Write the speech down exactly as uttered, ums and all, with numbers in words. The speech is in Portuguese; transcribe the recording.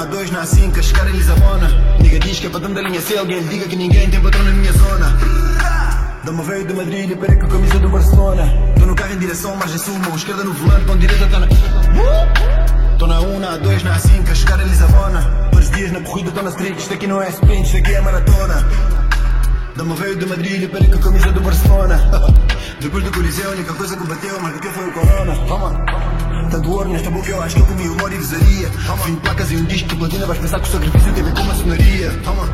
dois na cinco, a chegar em Lisabona. Nigga diz que é patrão da linha C, alguém lhe diga que ninguém tem patrão na minha zona. Dama veio de Madrid e pera com a camisa do Barcelona. Tô no carro em direção, margem sul, mão esquerda no volante, mão direita tá na... Tô na um, na dois, na cinco, a chegar em Lisabona. Todos os dias na corrida tô na street, isto aqui não é sprint, isto aqui é maratona. Dama veio de Madrid e pera com a camisa do Barcelona. Depois do Coliseu, a única coisa que bateu, mas bateu foi o Corona. Toma. Tanto ouro nesta boca, eu acho que eu comi humor e visaria. Fim de placas e um disco de platina, vais pensar que o sacrifício teve com maçonaria. Toma.